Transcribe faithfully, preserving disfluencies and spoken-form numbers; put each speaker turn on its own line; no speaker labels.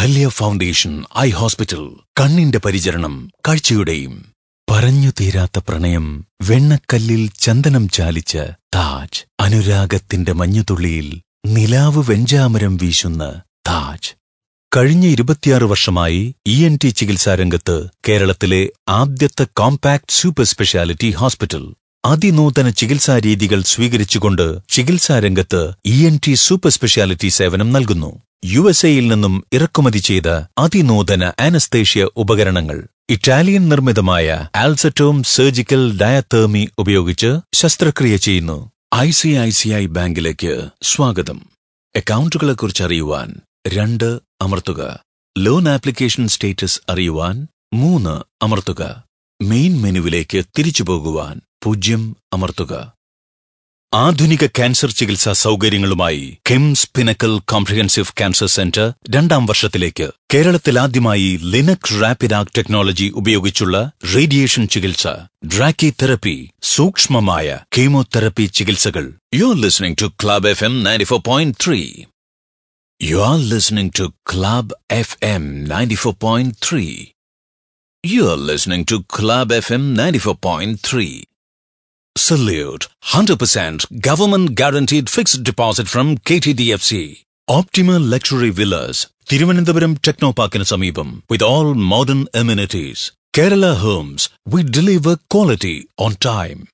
Ahalya foundation eye hospital. കണ്ണിന്റെ പരിചരണം കാഴ്ചയുടെയും. പറഞ്ഞു തീരാത്ത പ്രണയം വെണ്ണക്കല്ലിൽ ചന്ദനം ചാലിച്ച താജ്. അനുരാഗത്തിന്റെ മഞ്ഞുതുള്ളിയിൽ നിലാവ് വെഞ്ചാമരം വീശുന്ന താജ്. കഴിഞ്ഞ ഇരുപത്തിയാറ് വർഷമായി ഇ എൻ ടി ചികിത്സാരംഗത്ത് കേരളത്തിലെ ആദ്യത്തെ കോമ്പാക്ട് സൂപ്പർ സ്പെഷ്യാലിറ്റി ഹോസ്പിറ്റൽ. അതിനൂതന ചികിത്സാ രീതികൾ സ്വീകരിച്ചുകൊണ്ട് ചികിത്സാരംഗത്ത് E N T super speciality സേവനം നൽകുന്നു. യു എസ് എയിൽ നിന്നും ഇറക്കുമതി ചെയ്ത അതിനൂതന ആനസ്തേഷ്യ ഉപകരണങ്ങൾ, ഇറ്റാലിയൻ നിർമ്മിതമായ ആൽസറ്റോം സർജിക്കൽ ഡയതേർമി ഉപയോഗിച്ച് ശസ്ത്രക്രിയ ചെയ്യുന്നു. I C I C I ബാങ്കിലേക്ക് സ്വാഗതം. അക്കൗണ്ടുകളെക്കുറിച്ച് അറിയുവാൻ രണ്ട് അമർത്തുക. ലോൺ ആപ്ലിക്കേഷൻ സ്റ്റേറ്റസ് അറിയുവാൻ മൂന്ന് അമർത്തുക. മെയിൻ മെനുവിലേക്ക് തിരിച്ചു പോകുവാൻ പൂജ്യം അമർത്തുക. ആധുനിക ക്യാൻസർ ചികിത്സാ സൗകര്യങ്ങളുമായി KIMS pinnacle comprehensive cancer centre രണ്ടാം വർഷത്തിലേക്ക്. കേരളത്തിൽ ആദ്യമായി ലിനക്സ് റാപ്പിഡ് ആക്ട് ടെക്നോളജി ഉപയോഗിച്ചുള്ള റേഡിയേഷൻ ചികിത്സ, ഡ്രാക്കി തെറപ്പി, സൂക്ഷ്മമായ കീമോതെറപ്പി ചികിത്സകൾ. You are listening to club F M ninety four point three. You are listening to club F M ninety four point three. You are listening to club F M ninety four point three. Salute one hundred percent government guaranteed fixed deposit from K T D F C. Optima Luxury Villas, Thiruvananthapuram Technoparkinu Sameepam, with all modern amenities. Kerala Homes, we deliver quality on time.